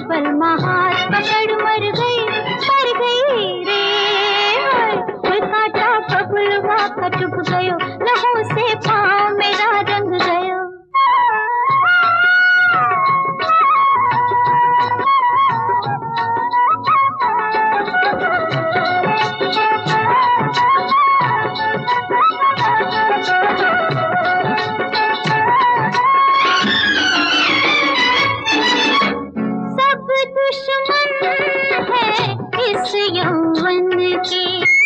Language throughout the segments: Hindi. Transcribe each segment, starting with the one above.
बलमा हाथ पकड़ मर गई रे। कोई काटा बबुलवा का चुभ गयो, लहू से पाँव मेरा रंग गयो। सब दुश्मन है इस यौवन के,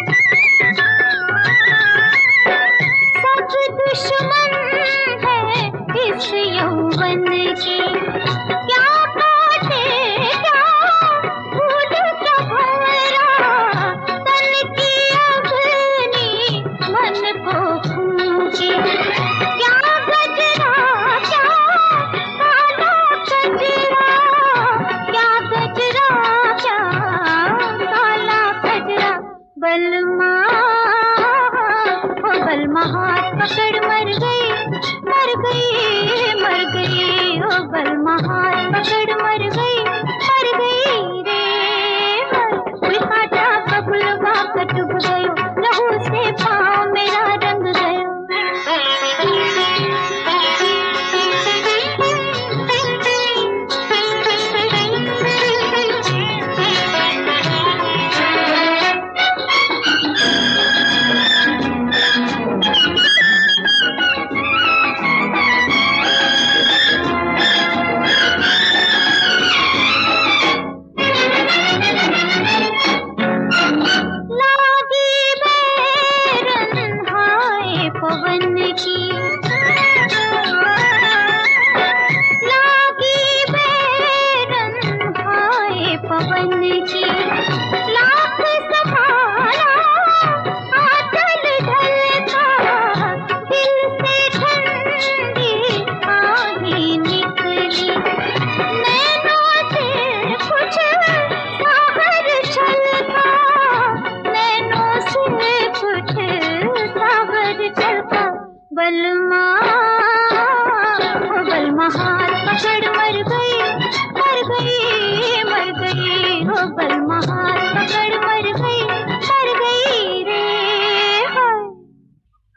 सब दुश्मन है इस यौवन के। क्या काटे क्या फूल क्या भंवरा, तन की अग्नि मन को फूके। क्या गजरा क्या काला गजरा, क्या गजरा क्या काला गजरा। बलमा ओ बलमा हाथ पकड़ मर गई ओ बलमा हाथ पकड़ मर गई रे। कोई काटा बबुलवा का चुभ गयो, लहू से पाँव मेरा रंग गयो। पवन की लागी बैरन हाय पवन की, लाख सहारा आंचल ढलका, दिल से ठंडी आही निकली। नैनों से कुछ सागर छलका, नैनों से कुछ सागर छलका। बलमा ओ बलमा हाथ पकड़ मर गई ओ बलमा हाथ पकड़ मर गई।